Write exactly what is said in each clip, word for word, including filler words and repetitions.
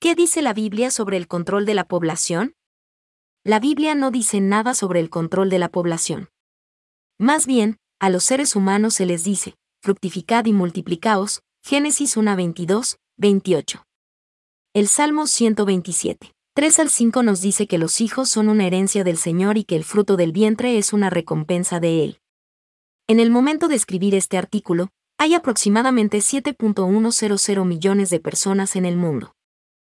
¿Qué dice la Biblia sobre el control de la población? La Biblia no dice nada sobre el control de la población. Más bien, a los seres humanos se les dice, fructificad y multiplicaos, Génesis uno veintidós, veintiocho. El Salmo ciento veintisiete, tres al cinco nos dice que los hijos son una herencia del Señor y que el fruto del vientre es una recompensa de Él. En el momento de escribir este artículo, hay aproximadamente siete punto ciento millones de personas en el mundo.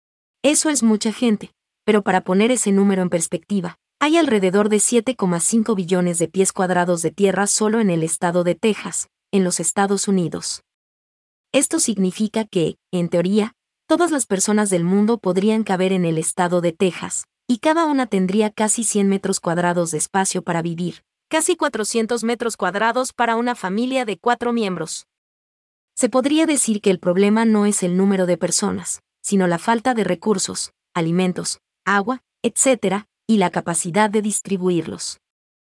Eso es mucha gente, pero para poner ese número en perspectiva, hay alrededor de siete coma cinco billones de pies cuadrados de tierra solo en el estado de Texas, en los Estados Unidos. Esto significa que, en teoría, todas las personas del mundo podrían caber en el estado de Texas, y cada una tendría casi cien metros cuadrados de espacio para vivir, casi cuatrocientos metros cuadrados para una familia de cuatro miembros. Se podría decir que el problema no es el número de personas, sino la falta de recursos, alimentos, agua, etcétera, y la capacidad de distribuirlos.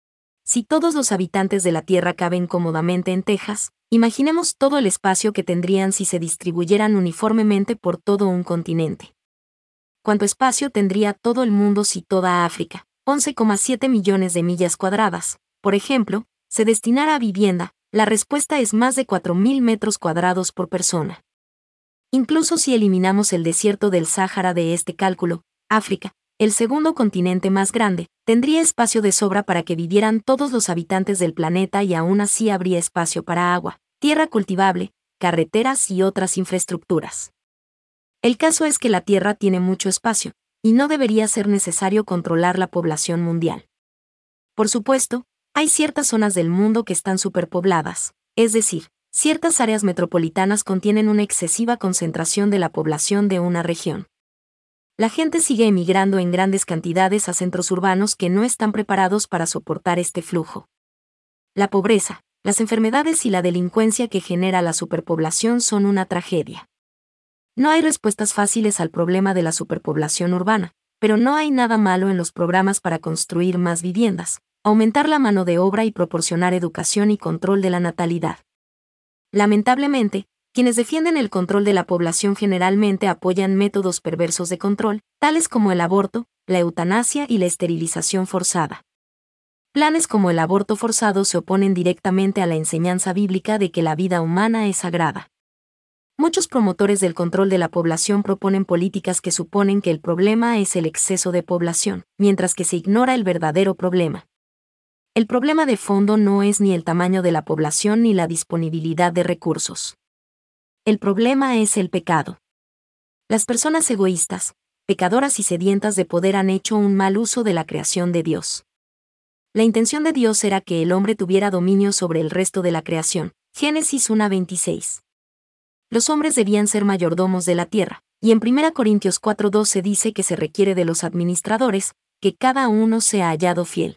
Si todos los habitantes de la Tierra caben cómodamente en Texas, imaginemos todo el espacio que tendrían si se distribuyeran uniformemente por todo un continente. ¿Cuánto espacio tendría todo el mundo si toda África, once coma siete millones de millas cuadradas, por ejemplo, se destinara a vivienda? La respuesta es más de cuatro mil metros cuadrados por persona. Incluso si eliminamos el desierto del Sáhara de este cálculo, África, el segundo continente más grande, tendría espacio de sobra para que vivieran todos los habitantes del planeta y aún así habría espacio para agua, tierra cultivable, carreteras y otras infraestructuras. El caso es que la Tierra tiene mucho espacio, y no debería ser necesario controlar la población mundial. Por supuesto, hay ciertas zonas del mundo que están superpobladas, es decir, ciertas áreas metropolitanas contienen una excesiva concentración de la población de una región. La gente sigue emigrando en grandes cantidades a centros urbanos que no están preparados para soportar este flujo. La pobreza, las enfermedades y la delincuencia que genera la superpoblación son una tragedia. No hay respuestas fáciles al problema de la superpoblación urbana, pero no hay nada malo en los programas para construir más viviendas, aumentar la mano de obra y proporcionar educación y control de la natalidad. Lamentablemente, quienes defienden el control de la población generalmente apoyan métodos perversos de control, tales como el aborto, la eutanasia y la esterilización forzada. Planes como el aborto forzado se oponen directamente a la enseñanza bíblica de que la vida humana es sagrada. Muchos promotores del control de la población proponen políticas que suponen que el problema es el exceso de población, mientras que se ignora el verdadero problema. El problema de fondo no es ni el tamaño de la población ni la disponibilidad de recursos. El problema es el pecado. Las personas egoístas, pecadoras y sedientas de poder han hecho un mal uso de la creación de Dios. La intención de Dios era que el hombre tuviera dominio sobre el resto de la creación, Génesis uno veintiséis. Los hombres debían ser mayordomos de la tierra, y en primera Corintios cuatro dos se dice que se requiere de los administradores, que cada uno sea hallado fiel.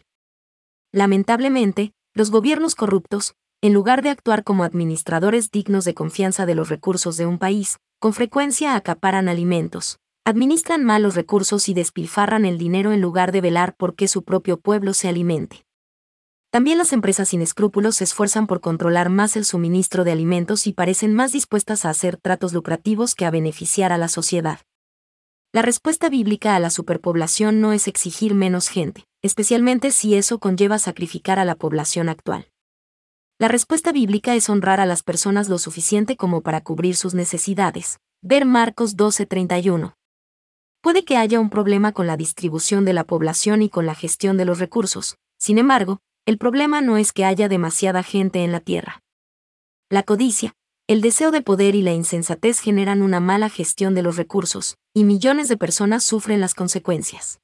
Lamentablemente, los gobiernos corruptos, en lugar de actuar como administradores dignos de confianza de los recursos de un país, con frecuencia acaparan alimentos, administran mal los recursos y despilfarran el dinero en lugar de velar por que su propio pueblo se alimente. También las empresas sin escrúpulos se esfuerzan por controlar más el suministro de alimentos y parecen más dispuestas a hacer tratos lucrativos que a beneficiar a la sociedad. La respuesta bíblica a la superpoblación no es exigir menos gente, especialmente si eso conlleva sacrificar a la población actual. La respuesta bíblica es honrar a las personas lo suficiente como para cubrir sus necesidades. Ver Marcos doce treinta y uno. Puede que haya un problema con la distribución de la población y con la gestión de los recursos, sin embargo, el problema no es que haya demasiada gente en la tierra. La codicia, el deseo de poder y la insensatez generan una mala gestión de los recursos, y millones de personas sufren las consecuencias.